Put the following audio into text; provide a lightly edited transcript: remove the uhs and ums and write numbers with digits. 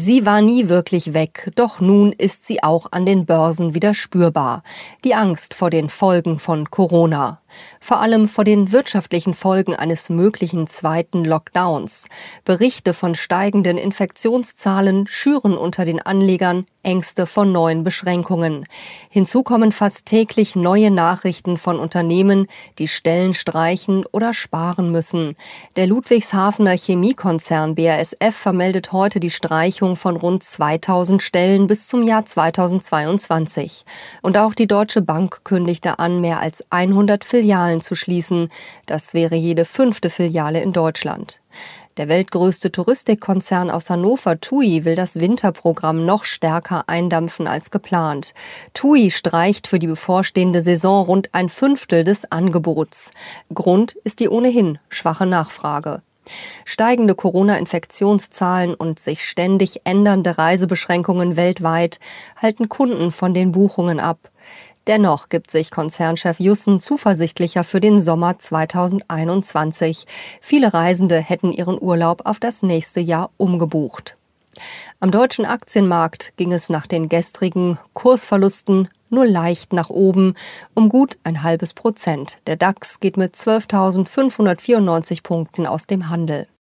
Sie war nie wirklich weg, doch nun ist sie auch an den Börsen wieder spürbar. Die Angst vor den Folgen von Corona. Vor allem vor den wirtschaftlichen Folgen eines möglichen zweiten Lockdowns. Berichte von steigenden Infektionszahlen schüren unter den Anlegern Ängste vor neuen Beschränkungen. Hinzu kommen fast täglich neue Nachrichten von Unternehmen, die Stellen streichen oder sparen müssen. Der Ludwigshafener Chemiekonzern BASF vermeldet heute die Streichung von rund 2000 Stellen bis zum Jahr 2022. Und auch die Deutsche Bank kündigte an, mehr als 100 Filialen zu schließen. Das wäre jede 5. Filiale in Deutschland. Der weltgrößte Touristikkonzern aus Hannover, TUI, will das Winterprogramm noch stärker eindampfen als geplant. TUI streicht für die bevorstehende Saison rund 1/5 des Angebots. Grund ist die ohnehin schwache Nachfrage. Steigende Corona-Infektionszahlen und sich ständig ändernde Reisebeschränkungen weltweit halten Kunden von den Buchungen ab. Dennoch gibt sich Konzernchef Jussen zuversichtlicher für den Sommer 2021. Viele Reisende hätten ihren Urlaub auf das nächste Jahr umgebucht. Am deutschen Aktienmarkt ging es nach den gestrigen Kursverlusten nur leicht nach oben, um gut 0,5%. Der DAX geht mit 12.594 Punkten aus dem Handel.